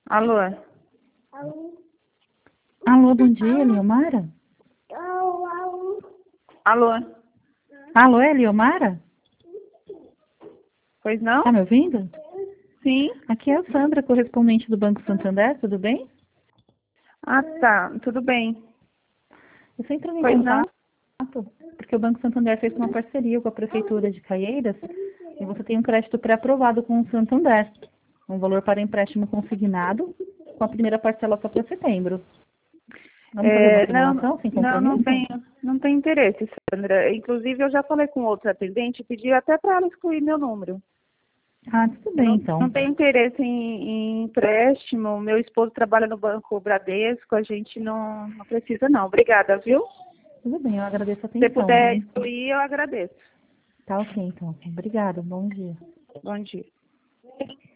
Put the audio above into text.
Alô? Alô, bom dia, Eliomara? Alô? Alô, Eliomara? Pois não? Tá me ouvindo? Sim. Aqui é a Sandra, correspondente do Banco Santander, tudo bem? Ah, tá. Tudo bem. Eu estou entrando em Pois não? contato porque o Banco Santander fez uma parceria com a Prefeitura de Caieiras e você tem um crédito pré-aprovado com o Santander, um valor para empréstimo consignado, com a primeira parcela só para setembro. Vamos fazer uma simulação sem compromisso? Não tenho interesse, Sandra. Inclusive, eu já falei com outro atendente e pedi até para ela excluir meu número. Ah, tudo Eu bem, então. não tenho interesse em empréstimo. Meu esposo trabalha no Banco Bradesco. A gente não precisa, não. Obrigada, viu? Tudo bem, eu agradeço a Se você atenção, puder viu? excluir, eu agradeço. Tá ok, então. Obrigada, bom dia. Bom dia.